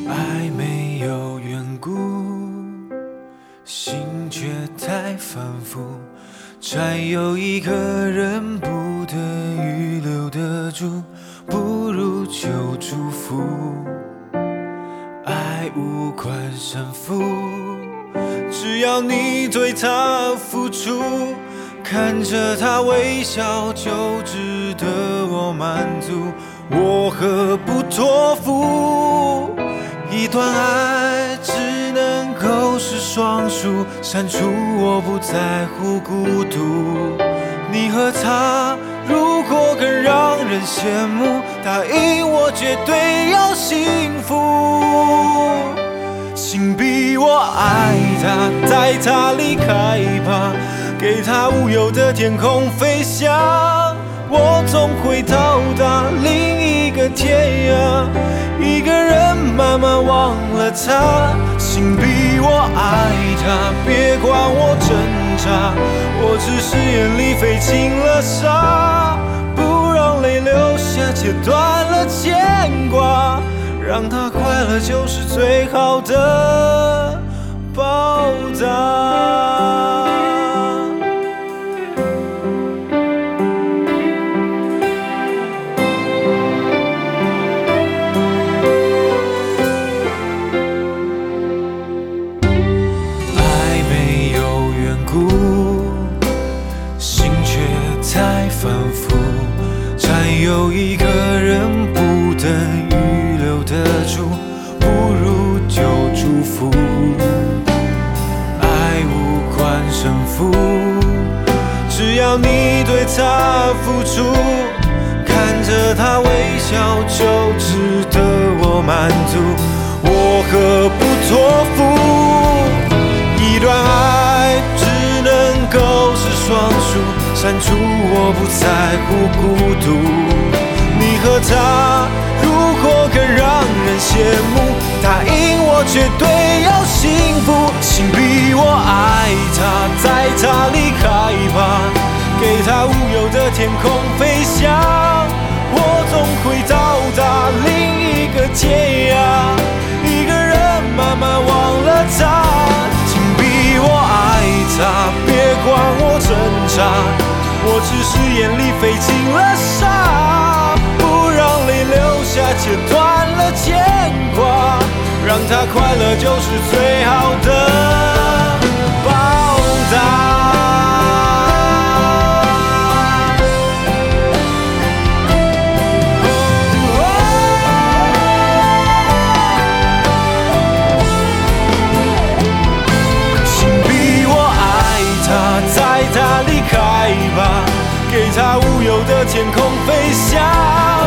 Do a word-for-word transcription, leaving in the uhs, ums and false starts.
爱没有缘故，心却太反复，占有一个人不得预留得住，不如就祝福。爱无关胜负，只要你对他付出，看着他微笑就值得我满足，我何不托付？一段爱只能够是双数，删除我不在乎孤独。你和他如果更让人羡慕，答应我绝对要幸福。请逼我爱他，带他离开吧，给他无忧的天空飞翔，我总会到达另一个天涯，一个人慢慢忘了他。请逼我爱他，别管我挣扎，我只是眼里飞进了沙，不让泪流下，切断了牵挂，让他快乐就是最好的报答。心却太反复，占有一个人不能预留得住，不如就祝福。爱无关胜负，只要你对他付出，看着他微笑就值得我满足，我何不托付？一段爱只能够是双数，删除我不在乎孤独。你和他如果更让人羡慕，答应我绝对要幸福。请逼我爱他，带他离开吧，给他无忧的天空飞翔，我总会到达另一个天涯，一个人慢慢忘了他。我爱他，别管我挣扎，我只是眼里飞进了沙，不让泪流下，切断了牵挂，让他快乐就是最好的报答。带他离开吧，给他无忧的天空飞翔。